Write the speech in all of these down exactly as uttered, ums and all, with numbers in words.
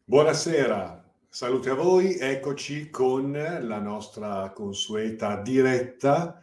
Buonasera, salute a voi, eccoci con la nostra consueta diretta,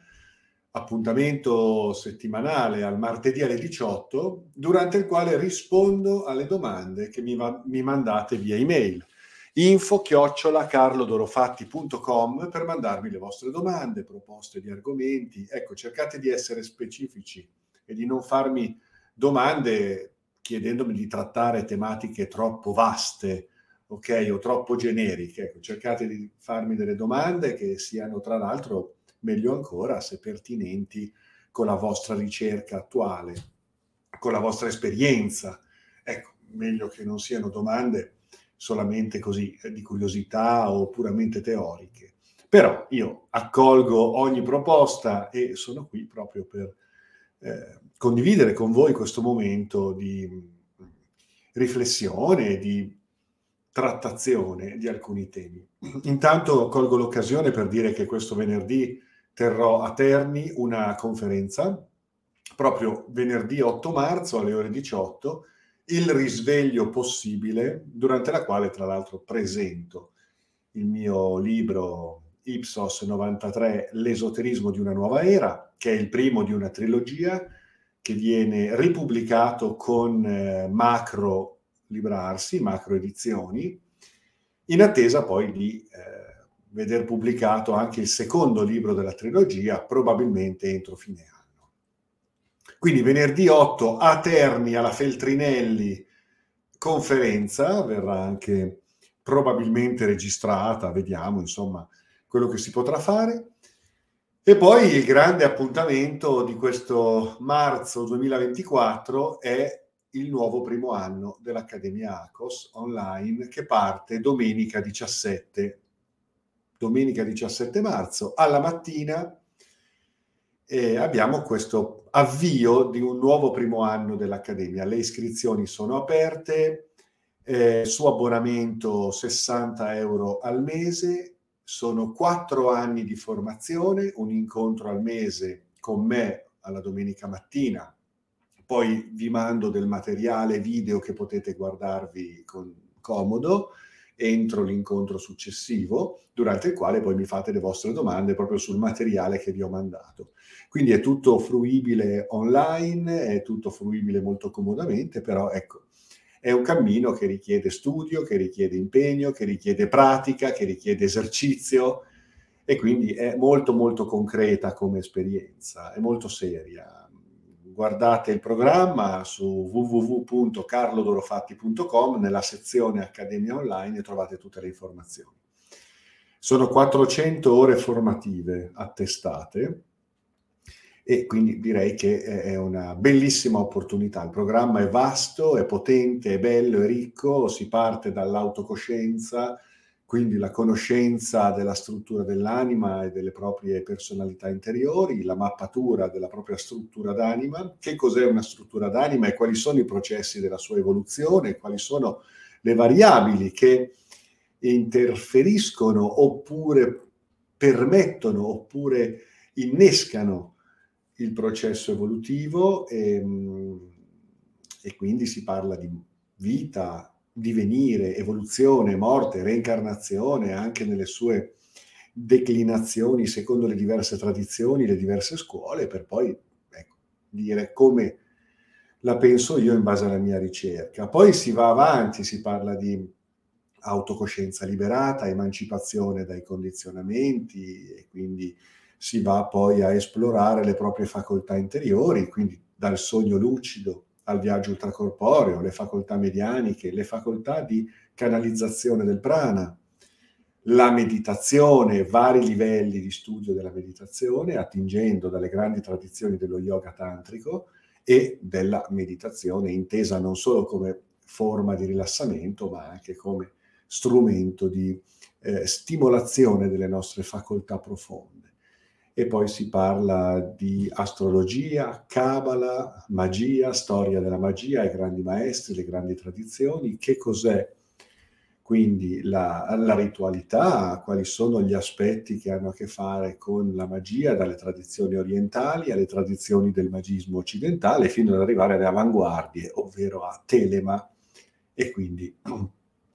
appuntamento settimanale al martedì alle diciotto, durante il quale rispondo alle domande che mi, va- mi mandate via email. info chiocciola carlodorofatti punto com per mandarmi le vostre domande, proposte di argomenti. Ecco, cercate di essere specifici e di non farmi domande chiedendomi di trattare tematiche troppo vaste, ok, o troppo generiche. Ecco, cercate di farmi delle domande che siano, tra l'altro, meglio ancora, se pertinenti con la vostra ricerca attuale, con la vostra esperienza. Ecco, meglio che non siano domande solamente così eh, di curiosità o puramente teoriche. Però io accolgo ogni proposta e sono qui proprio per eh, condividere con voi questo momento di mh, riflessione, di trattazione di alcuni temi. Intanto colgo l'occasione per dire che questo venerdì terrò a Terni una conferenza, proprio venerdì otto marzo alle ore diciotto, il risveglio possibile, durante la quale tra l'altro presento il mio libro Ipsos novantatré, L'esoterismo di una nuova era, che è il primo di una trilogia che viene ripubblicato con eh, Macro Librarsi, Macro Edizioni, in attesa poi di eh, veder pubblicato anche il secondo libro della trilogia, probabilmente entro fine anno. Quindi venerdì otto a Terni, alla Feltrinelli, conferenza, verrà anche probabilmente registrata, vediamo insomma quello che si potrà fare. E poi il grande appuntamento di questo marzo duemilaventiquattro è il nuovo primo anno dell'Accademia ACOS online, che parte domenica diciassette, domenica diciassette marzo alla mattina. E abbiamo questo avvio di un nuovo primo anno dell'Accademia. Le iscrizioni sono aperte, eh, su abbonamento sessanta euro al mese, sono quattro anni di formazione, un incontro al mese con me alla domenica mattina, poi vi mando del materiale video che potete guardarvi con comodo entro l'incontro successivo, durante il quale poi mi fate le vostre domande proprio sul materiale che vi ho mandato. Quindi è tutto fruibile online, è tutto fruibile molto comodamente, però ecco, è un cammino che richiede studio, che richiede impegno, che richiede pratica, che richiede esercizio e quindi è molto molto concreta come esperienza, è molto seria. Guardate il programma su w w w punto carlodorofatti punto com, nella sezione Accademia Online, e trovate tutte le informazioni. Sono quattrocento ore formative attestate e quindi direi che è una bellissima opportunità. Il programma è vasto, è potente, è bello, è ricco, si parte dall'autocoscienza, quindi la conoscenza della struttura dell'anima e delle proprie personalità interiori, la mappatura della propria struttura d'anima, che cos'è una struttura d'anima e quali sono i processi della sua evoluzione, quali sono le variabili che interferiscono oppure permettono oppure innescano il processo evolutivo e, e quindi si parla di vita, divenire, evoluzione, morte, reincarnazione, anche nelle sue declinazioni secondo le diverse tradizioni, le diverse scuole, per poi ecco, dire come la penso io in base alla mia ricerca. Poi si va avanti, si parla di autocoscienza liberata, emancipazione dai condizionamenti e quindi si va poi a esplorare le proprie facoltà interiori, quindi dal sogno lucido al viaggio ultracorporeo, le facoltà medianiche, le facoltà di canalizzazione del prana, la meditazione, vari livelli di studio della meditazione, attingendo dalle grandi tradizioni dello yoga tantrico e della meditazione intesa non solo come forma di rilassamento, ma anche come strumento di eh, stimolazione delle nostre facoltà profonde. E poi si parla di astrologia, cabala, magia, storia della magia, i grandi maestri, le grandi tradizioni, che cos'è quindi la, la ritualità, quali sono gli aspetti che hanno a che fare con la magia, dalle tradizioni orientali alle tradizioni del magismo occidentale, fino ad arrivare alle avanguardie, ovvero a Telema, e quindi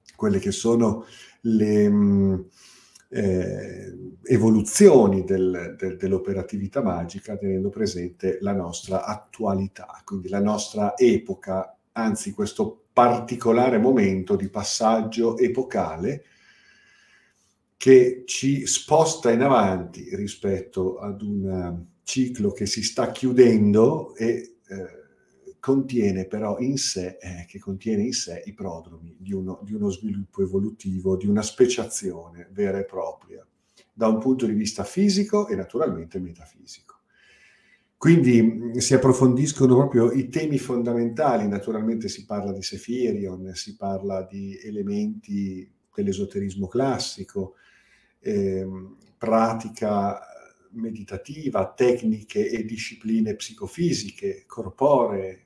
quelle che sono le mh, eh, evoluzioni del, del, dell'operatività magica, tenendo presente la nostra attualità, quindi la nostra epoca, anzi questo particolare momento di passaggio epocale che ci sposta in avanti rispetto ad un ciclo che si sta chiudendo e eh, contiene però in sé, eh, che contiene in sé i prodromi di uno, di uno sviluppo evolutivo, di una speciazione vera e propria, da un punto di vista fisico e naturalmente metafisico. Quindi si approfondiscono proprio i temi fondamentali, naturalmente si parla di Sefirion, si parla di elementi dell'esoterismo classico, ehm, pratica meditativa, tecniche e discipline psicofisiche, corporee,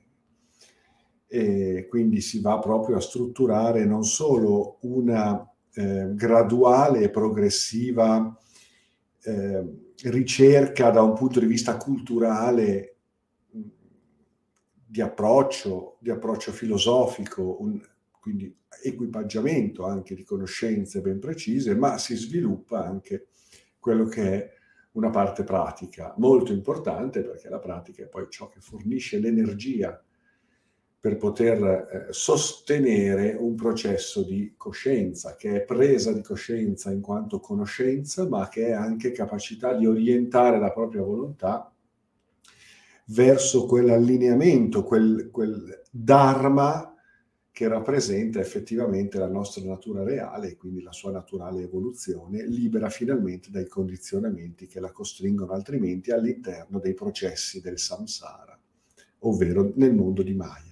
e quindi si va proprio a strutturare non solo una eh, graduale e progressiva eh, ricerca da un punto di vista culturale mh, di approccio, di approccio filosofico, un, quindi equipaggiamento anche di conoscenze ben precise, ma si sviluppa anche quello che è una parte pratica, molto importante perché la pratica è poi ciò che fornisce l'energia per poter eh, sostenere un processo di coscienza, che è presa di coscienza in quanto conoscenza, ma che è anche capacità di orientare la propria volontà verso quell'allineamento, quel, quel dharma che rappresenta effettivamente la nostra natura reale e quindi la sua naturale evoluzione, libera finalmente dai condizionamenti che la costringono altrimenti all'interno dei processi del samsara, ovvero nel mondo di Maya.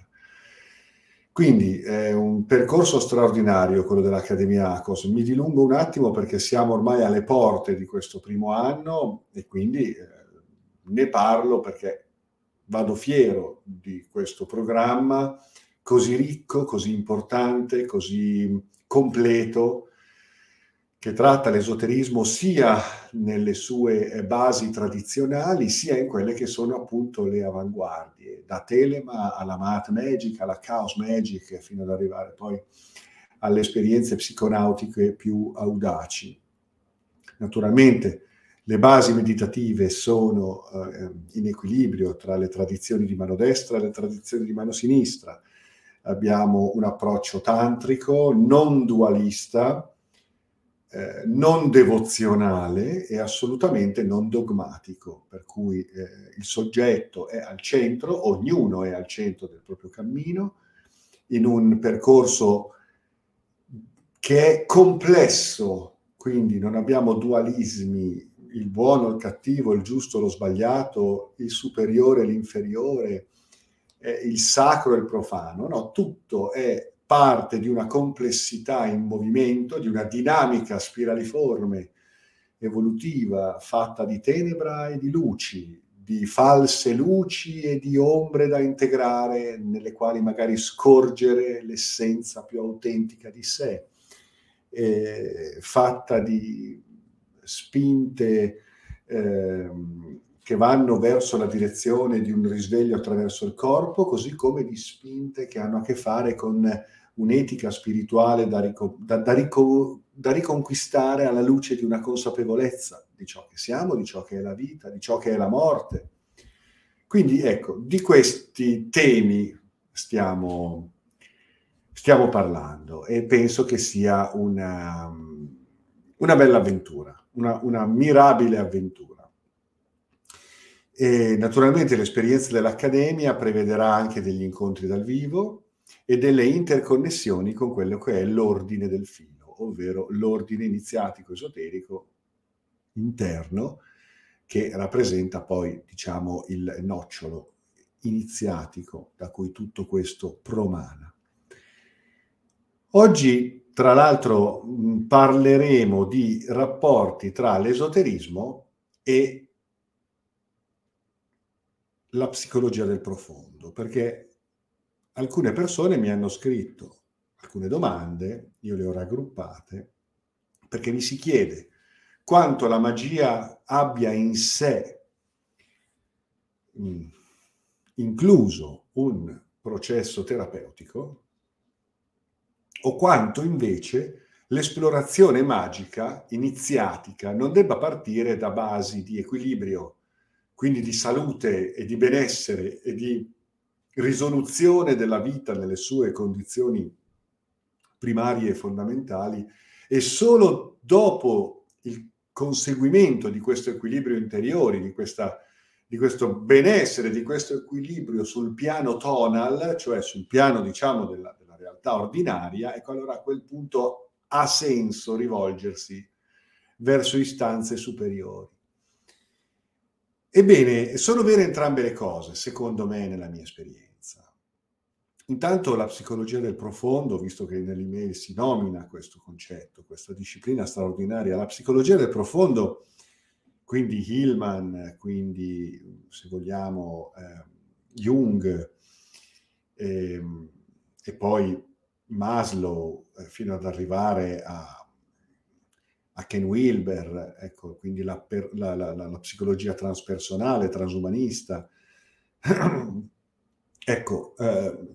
Quindi è un percorso straordinario quello dell'Accademia Akos. Mi dilungo un attimo perché siamo ormai alle porte di questo primo anno e quindi eh, ne parlo perché vado fiero di questo programma così ricco, così importante, così completo, che tratta l'esoterismo sia nelle sue basi tradizionali, sia in quelle che sono appunto le avanguardie, da Telema alla Math Magic, alla Chaos Magic, fino ad arrivare poi alle esperienze psiconautiche più audaci. Naturalmente le basi meditative sono eh, in equilibrio tra le tradizioni di mano destra e le tradizioni di mano sinistra. Abbiamo un approccio tantrico, non dualista, eh, non devozionale e assolutamente non dogmatico, per cui eh, il soggetto è al centro, ognuno è al centro del proprio cammino, in un percorso che è complesso, quindi non abbiamo dualismi, il buono, il cattivo, il giusto, lo sbagliato, il superiore, l'inferiore, eh, il sacro e il profano, no, tutto è parte di una complessità in movimento, di una dinamica spiraliforme, evolutiva, fatta di tenebra e di luci, di false luci e di ombre da integrare, nelle quali magari scorgere l'essenza più autentica di sé, eh, fatta di spinte eh, che vanno verso la direzione di un risveglio attraverso il corpo, così come di spinte che hanno a che fare con un'etica spirituale da, rico- da, da, rico- da riconquistare alla luce di una consapevolezza di ciò che siamo, di ciò che è la vita, di ciò che è la morte. Quindi ecco, di questi temi stiamo, stiamo parlando e penso che sia una, una bella avventura, una, una mirabile avventura. E naturalmente l'esperienza dell'Accademia prevederà anche degli incontri dal vivo e delle interconnessioni con quello che è l'ordine del filo, ovvero l'ordine iniziatico esoterico interno che rappresenta poi, diciamo, il nocciolo iniziatico da cui tutto questo promana. Oggi, tra l'altro, parleremo di rapporti tra l'esoterismo e la psicologia del profondo, perché alcune persone mi hanno scritto alcune domande, io le ho raggruppate, perché mi si chiede quanto la magia abbia in sé mh, incluso un processo terapeutico, o quanto invece l'esplorazione magica, iniziatica, non debba partire da basi di equilibrio, quindi di salute e di benessere e di risoluzione della vita nelle sue condizioni primarie e fondamentali, e solo dopo il conseguimento di questo equilibrio interiore, di, questa, di questo benessere, di questo equilibrio sul piano tonal, cioè sul piano, diciamo, della, della realtà ordinaria, ecco, allora a quel punto ha senso rivolgersi verso istanze superiori. Ebbene, sono vere entrambe le cose, secondo me, nella mia esperienza. Intanto la psicologia del profondo, visto che nell'email si nomina questo concetto, questa disciplina straordinaria, la psicologia del profondo, quindi Hillman, quindi se vogliamo eh, Jung, eh, e poi Maslow, eh, fino ad arrivare a, a Ken Wilber, ecco, quindi la, per, la, la, la, la psicologia transpersonale, transumanista. Ecco, eh,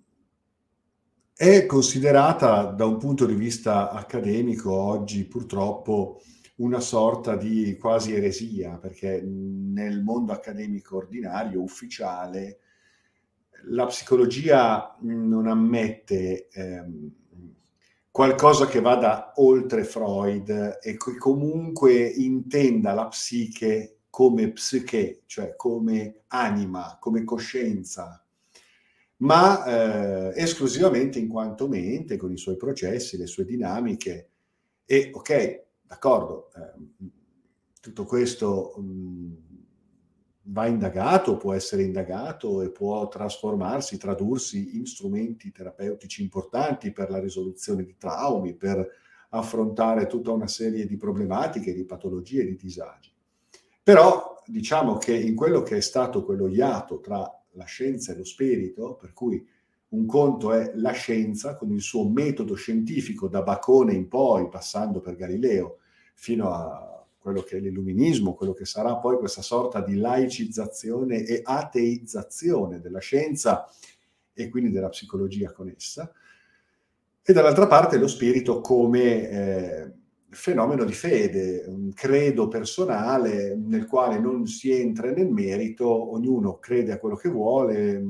è considerata da un punto di vista accademico oggi purtroppo una sorta di quasi eresia, perché nel mondo accademico ordinario, ufficiale, la psicologia non ammette ehm, qualcosa che vada oltre Freud e che comunque intenda la psiche come psiche, cioè come anima, come coscienza, ma eh, esclusivamente in quanto mente, con i suoi processi, le sue dinamiche. E ok, d'accordo, eh, tutto questo mh, va indagato, può essere indagato e può trasformarsi, tradursi in strumenti terapeutici importanti per la risoluzione di traumi, per affrontare tutta una serie di problematiche, di patologie, di disagi. Però diciamo che in quello che è stato quello iato tra la scienza e lo spirito, per cui un conto è la scienza con il suo metodo scientifico da Bacone in poi, passando per Galileo, fino a quello che è l'illuminismo, quello che sarà poi questa sorta di laicizzazione e ateizzazione della scienza e quindi della psicologia con essa, e dall'altra parte lo spirito come eh, fenomeno di fede, un credo personale nel quale non si entra nel merito, ognuno crede a quello che vuole,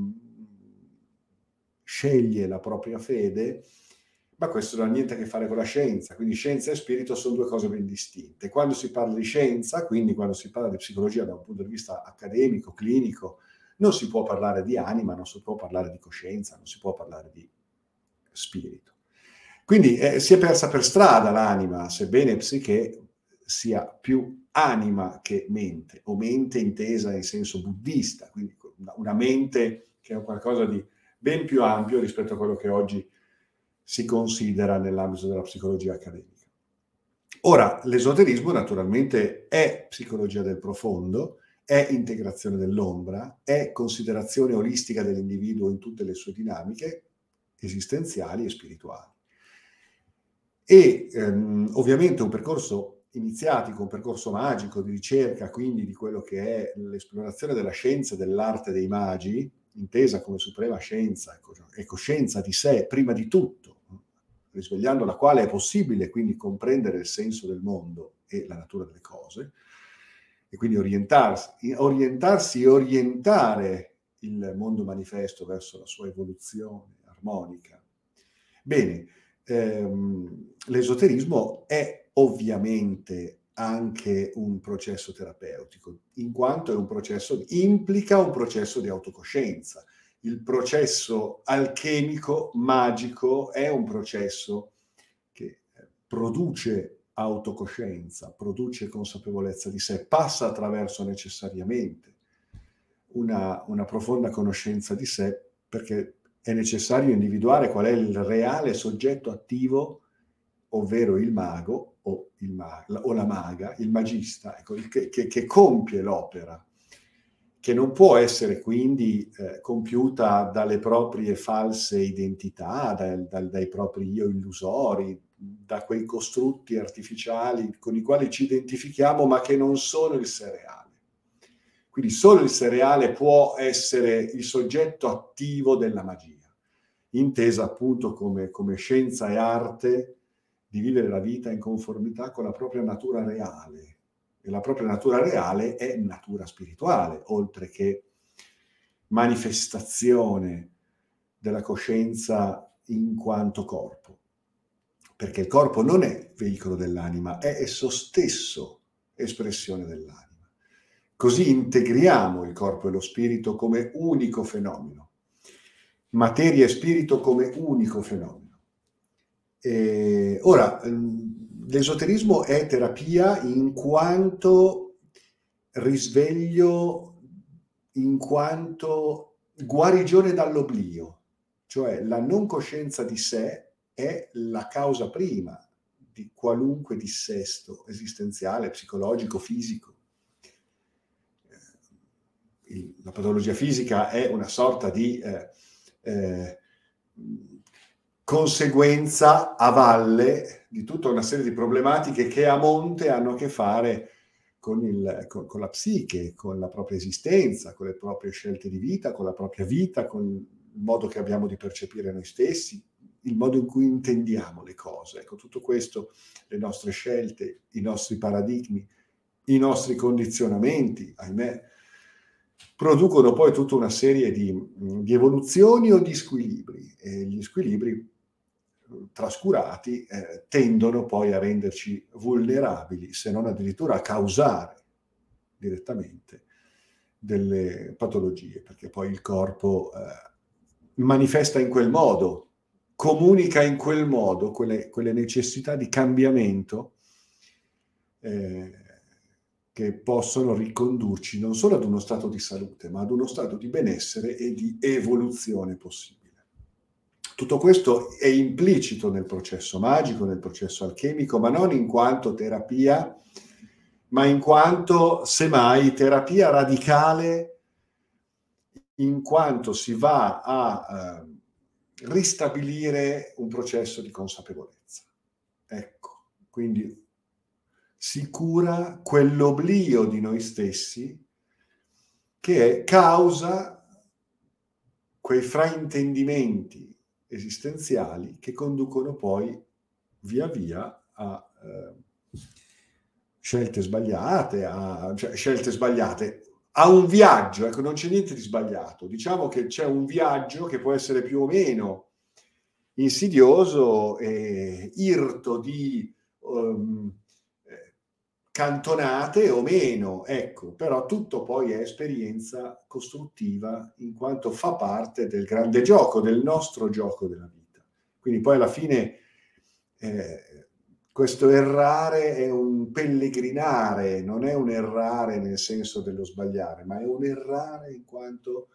sceglie la propria fede, ma questo non ha niente a che fare con la scienza, quindi scienza e spirito sono due cose ben distinte. Quando si parla di scienza, quindi quando si parla di psicologia da un punto di vista accademico, clinico, non si può parlare di anima, non si può parlare di coscienza, non si può parlare di spirito. Quindi eh, si è persa per strada l'anima, sebbene psiche sia più anima che mente, o mente intesa in senso buddista, quindi una mente che è qualcosa di ben più ampio rispetto a quello che oggi si considera nell'ambito della psicologia accademica. Ora, l'esoterismo naturalmente è psicologia del profondo, è integrazione dell'ombra, è considerazione olistica dell'individuo in tutte le sue dinamiche esistenziali e spirituali. E ehm, ovviamente un percorso iniziatico, un percorso magico di ricerca, quindi di quello che è l'esplorazione della scienza e dell'arte dei magi, intesa come suprema scienza e coscienza di sé, prima di tutto, risvegliando la quale è possibile quindi comprendere il senso del mondo e la natura delle cose, e quindi orientarsi, orientarsi e orientare il mondo manifesto verso la sua evoluzione armonica. Bene, ehm, l'esoterismo è ovviamente anche un processo terapeutico, in quanto è un processo, implica un processo di autocoscienza. Il processo alchemico, magico, è un processo che produce autocoscienza, produce consapevolezza di sé, passa attraverso necessariamente una, una profonda conoscenza di sé, perché è necessario individuare qual è il reale soggetto attivo, ovvero il mago o, il ma- o la maga, il magista, ecco, che, che, che compie l'opera, che non può essere quindi eh, compiuta dalle proprie false identità, dal, dal, dai propri io illusori, da quei costrutti artificiali con i quali ci identifichiamo, ma che non sono il sé reale. Quindi solo il sé reale può essere il soggetto attivo della magia. intesa appunto come, come scienza e arte di vivere la vita in conformità con la propria natura reale. E la propria natura reale è natura spirituale, oltre che manifestazione della coscienza in quanto corpo. Perché il corpo non è veicolo dell'anima, è esso stesso espressione dell'anima. Così integriamo il corpo e lo spirito come unico fenomeno, materia e spirito come unico fenomeno. E ora, l'esoterismo è terapia in quanto risveglio, in quanto guarigione dall'oblio, cioè la non coscienza di sé è la causa prima di qualunque dissesto esistenziale, psicologico, fisico. La patologia fisica è una sorta di eh, eh, conseguenza a valle di tutta una serie di problematiche che a monte hanno a che fare con, il, con, con la psiche, con la propria esistenza, con le proprie scelte di vita, con la propria vita, con il modo che abbiamo di percepire noi stessi, il modo in cui intendiamo le cose. Ecco, tutto questo, le nostre scelte, i nostri paradigmi, i nostri condizionamenti, ahimè, producono poi tutta una serie di, di evoluzioni o di squilibri, e gli squilibri trascurati eh, tendono poi a renderci vulnerabili, se non addirittura a causare direttamente delle patologie, perché poi il corpo eh, manifesta in quel modo, comunica in quel modo quelle, quelle necessità di cambiamento eh, che possono ricondurci non solo ad uno stato di salute, ma ad uno stato di benessere e di evoluzione possibile. Tutto questo è implicito nel processo magico, nel processo alchemico, ma non in quanto terapia, ma in quanto, semmai, terapia radicale, in quanto si va a eh, ristabilire un processo di consapevolezza. Ecco, quindi si cura quell'oblio di noi stessi che è causa quei fraintendimenti esistenziali che conducono poi via via a eh, scelte sbagliate, a cioè, scelte sbagliate, a un viaggio, ecco, non c'è niente di sbagliato. Diciamo che c'è un viaggio che può essere più o meno insidioso e irto di um, cantonate o meno, ecco, però tutto poi è esperienza costruttiva in quanto fa parte del grande gioco, del nostro gioco della vita. Quindi poi alla fine eh, questo errare è un pellegrinare, non è un errare nel senso dello sbagliare, ma è un errare in quanto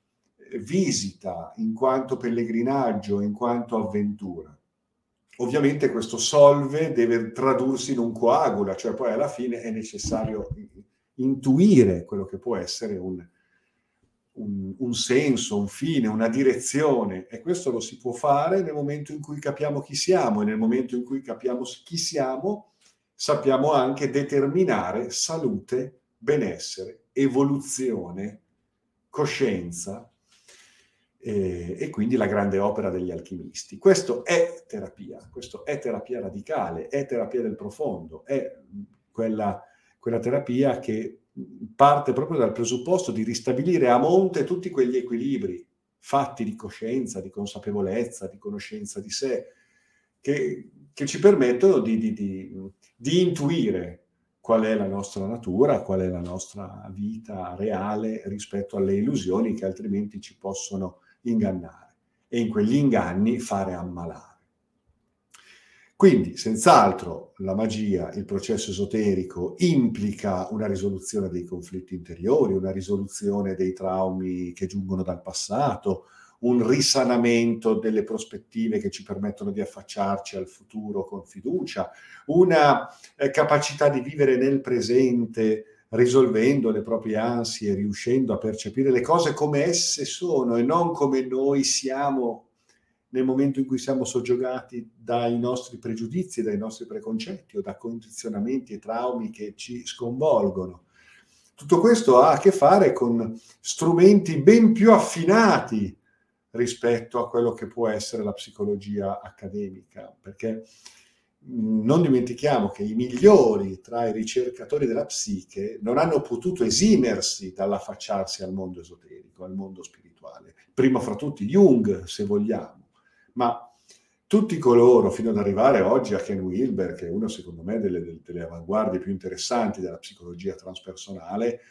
visita, in quanto pellegrinaggio, in quanto avventura. Ovviamente questo solve deve tradursi in un coagula, cioè poi alla fine è necessario intuire quello che può essere un, un, un senso, un fine, una direzione, e questo lo si può fare nel momento in cui capiamo chi siamo, e nel momento in cui capiamo chi siamo sappiamo anche determinare salute, benessere, evoluzione, coscienza, E, e quindi la grande opera degli alchimisti. Questo è terapia, questo è terapia radicale, è terapia del profondo, è quella, quella terapia che parte proprio dal presupposto di ristabilire a monte tutti quegli equilibri fatti di coscienza, di consapevolezza, di conoscenza di sé, che, che ci permettono di, di, di, di intuire qual è la nostra natura, qual è la nostra vita reale rispetto alle illusioni che altrimenti ci possono ingannare, e in quegli inganni fare ammalare. Quindi, senz'altro, la magia, il processo esoterico, implica una risoluzione dei conflitti interiori, una risoluzione dei traumi che giungono dal passato, un risanamento delle prospettive che ci permettono di affacciarci al futuro con fiducia, una eh, capacità di vivere nel presente, risolvendo le proprie ansie, riuscendo a percepire le cose come esse sono e non come noi siamo nel momento in cui siamo soggiogati dai nostri pregiudizi, dai nostri preconcetti o da condizionamenti e traumi che ci sconvolgono. Tutto questo ha a che fare con strumenti ben più affinati rispetto a quello che può essere la psicologia accademica, perché mh, non dimentichiamo che i migliori tra i ricercatori della psiche non hanno potuto esimersi dall'affacciarsi al mondo esoterico, al mondo spirituale. Primo fra tutti Jung, se vogliamo, ma tutti coloro, fino ad arrivare oggi a Ken Wilber, che è uno, secondo me, delle, delle avanguardie più interessanti della psicologia transpersonale,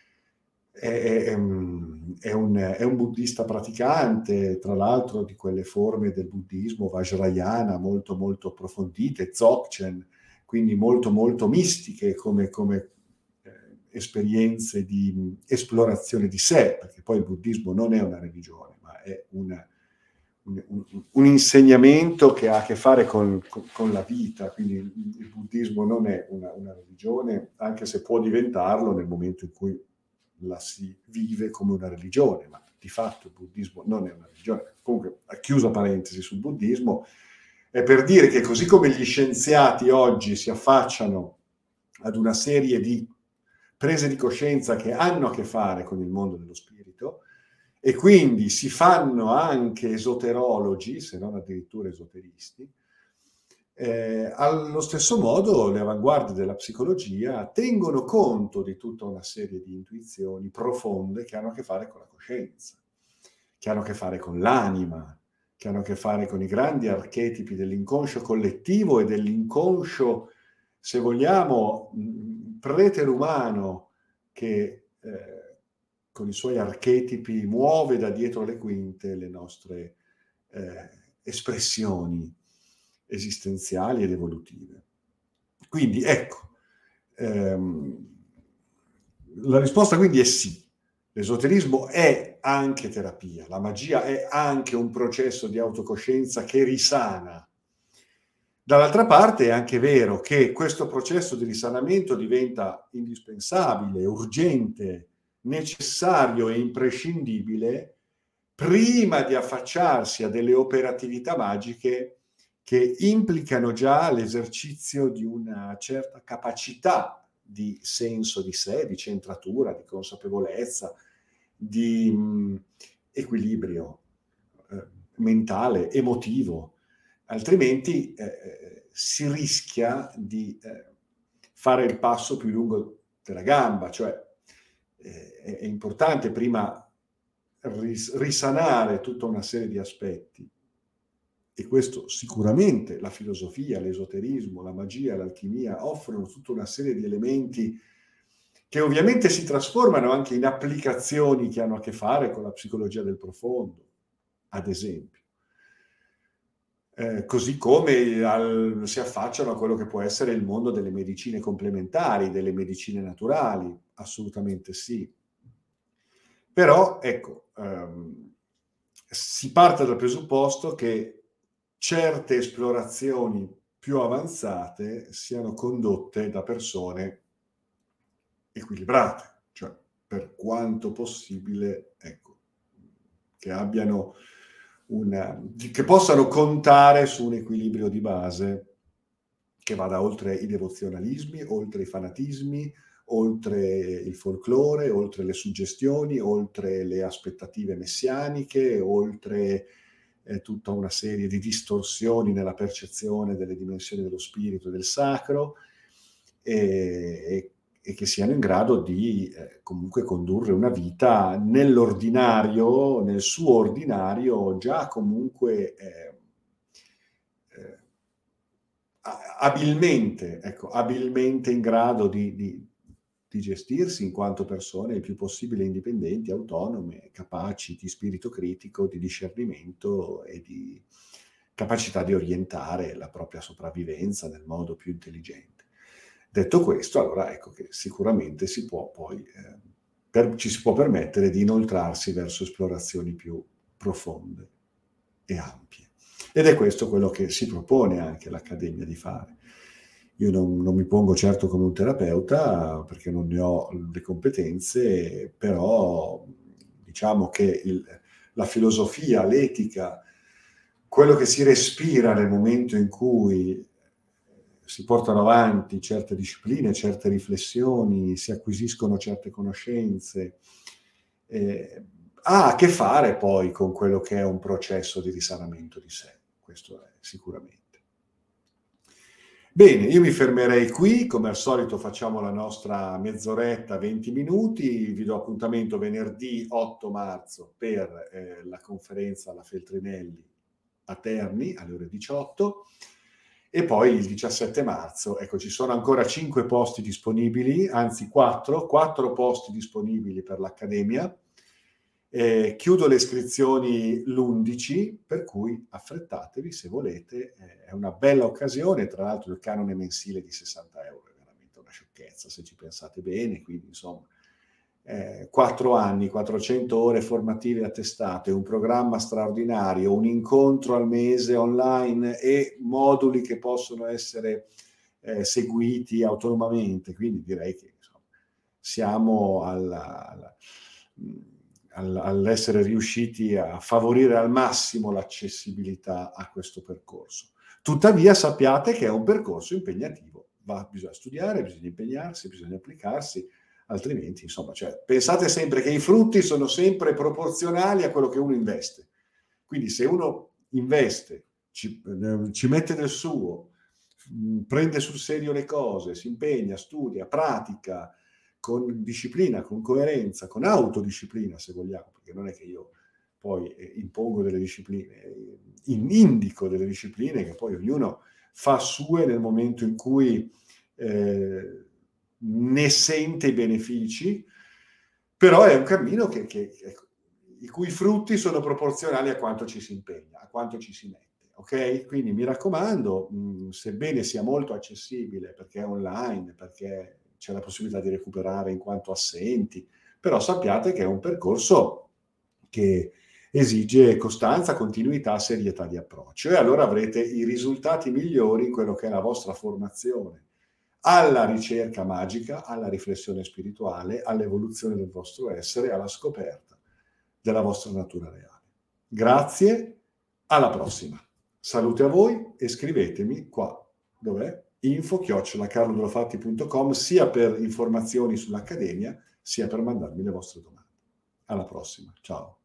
è, è, un, è, un, è un buddista praticante, tra l'altro di quelle forme del buddismo vajrayana molto molto approfondite, Dzogchen, quindi molto molto mistiche come, come eh, esperienze di esplorazione di sé, perché poi il buddismo non è una religione, ma è una Un, un insegnamento che ha a che fare con, con, con la vita, quindi il, il buddismo non è una, una religione, anche se può diventarlo nel momento in cui la si vive come una religione, ma di fatto il buddismo non è una religione. Comunque, chiusa parentesi sul buddismo, è per dire che così come gli scienziati oggi si affacciano ad una serie di prese di coscienza che hanno a che fare con il mondo dello spirito, e quindi si fanno anche esoterologi, se non addirittura esoteristi, eh, allo stesso modo le avanguardie della psicologia tengono conto di tutta una serie di intuizioni profonde che hanno a che fare con la coscienza, che hanno a che fare con l'anima, che hanno a che fare con i grandi archetipi dell'inconscio collettivo e dell'inconscio, se vogliamo, preterumano, che eh, con i suoi archetipi muove da dietro le quinte le nostre eh, espressioni esistenziali ed evolutive. Quindi ecco, ehm, la risposta quindi è sì. L'esoterismo è anche terapia, la magia è anche un processo di autocoscienza che risana. Dall'altra parte è anche vero che questo processo di risanamento diventa indispensabile, urgente, necessario e imprescindibile prima di affacciarsi a delle operatività magiche che implicano già l'esercizio di una certa capacità di senso di sé, di centratura, di consapevolezza, di mh, equilibrio eh, mentale, emotivo. Altrimenti eh, si rischia di eh, fare il passo più lungo della gamba, cioè eh, è importante prima ris- risanare tutta una serie di aspetti, e questo sicuramente la filosofia, l'esoterismo, la magia, l'alchimia offrono tutta una serie di elementi che ovviamente si trasformano anche in applicazioni che hanno a che fare con la psicologia del profondo, ad esempio. Eh, così come al, si affacciano a quello che può essere il mondo delle medicine complementari, delle medicine naturali, assolutamente sì. Però, ecco, ehm, si parte dal presupposto che certe esplorazioni più avanzate siano condotte da persone equilibrate, cioè per quanto possibile, ecco, che abbiano una, che possano contare su un equilibrio di base che vada oltre i devozionalismi, oltre i fanatismi, oltre il folklore, oltre le suggestioni, oltre le aspettative messianiche, oltre eh, tutta una serie di distorsioni nella percezione delle dimensioni dello spirito e del sacro, e, e, e che siano in grado di eh, comunque condurre una vita nell'ordinario, nel suo ordinario, già comunque eh, eh, abilmente, ecco, abilmente in grado di, di, di gestirsi in quanto persone il più possibile indipendenti, autonome, capaci di spirito critico, di discernimento e di capacità di orientare la propria sopravvivenza nel modo più intelligente. Detto questo, allora ecco che sicuramente si può poi, eh, per, ci si può permettere di inoltrarsi verso esplorazioni più profonde e ampie. Ed è questo quello che si propone anche l'Accademia di fare. Io non, non mi pongo certo come un terapeuta perché non ne ho le competenze, però diciamo che il, la filosofia, l'etica, quello che si respira nel momento in cui si portano avanti certe discipline, certe riflessioni, si acquisiscono certe conoscenze, eh, ha a che fare poi con quello che è un processo di risanamento di sé, questo è sicuramente. Bene, io mi fermerei qui, come al solito facciamo la nostra mezz'oretta, venti minuti, vi do appuntamento venerdì otto marzo per eh, la conferenza alla Feltrinelli a Terni alle ore diciotto e poi il diciassette marzo, ecco, ci sono ancora cinque posti disponibili, anzi quattro, quattro posti disponibili per l'Accademia. Eh, chiudo le iscrizioni l'undici, per cui affrettatevi se volete, eh, è una bella occasione, tra l'altro il canone mensile di sessanta euro è veramente una sciocchezza se ci pensate bene, quindi insomma eh, quattro anni, quattrocento ore formative attestate, un programma straordinario, un incontro al mese online e moduli che possono essere eh, seguiti autonomamente, quindi direi che insomma, siamo alla, alla all'essere riusciti a favorire al massimo l'accessibilità a questo percorso. Tuttavia sappiate che è un percorso impegnativo, va, bisogna studiare, bisogna impegnarsi, bisogna applicarsi, altrimenti, insomma, cioè, pensate sempre che i frutti sono sempre proporzionali a quello che uno investe. Quindi se uno investe, ci, eh, ci mette del suo, mh, prende sul serio le cose, si impegna, studia, pratica, con disciplina, con coerenza, con autodisciplina, se vogliamo, perché non è che io poi eh, impongo delle discipline, eh, indico delle discipline che poi ognuno fa sue nel momento in cui eh, ne sente i benefici, però è un cammino che, che, ecco, i cui frutti sono proporzionali a quanto ci si impegna, a quanto ci si mette. Ok? Quindi mi raccomando, mh, sebbene sia molto accessibile perché è online, perché c'è la possibilità di recuperare in quanto assenti, però sappiate che è un percorso che esige costanza, continuità, serietà di approccio e allora avrete i risultati migliori in quello che è la vostra formazione alla ricerca magica, alla riflessione spirituale, all'evoluzione del vostro essere, alla scoperta della vostra natura reale. Grazie, alla prossima. Salute a voi e scrivetemi qua, dov'è? info chiocciola carlodolofatti punto com sia per informazioni sull'Accademia sia per mandarmi le vostre domande. Alla prossima, ciao.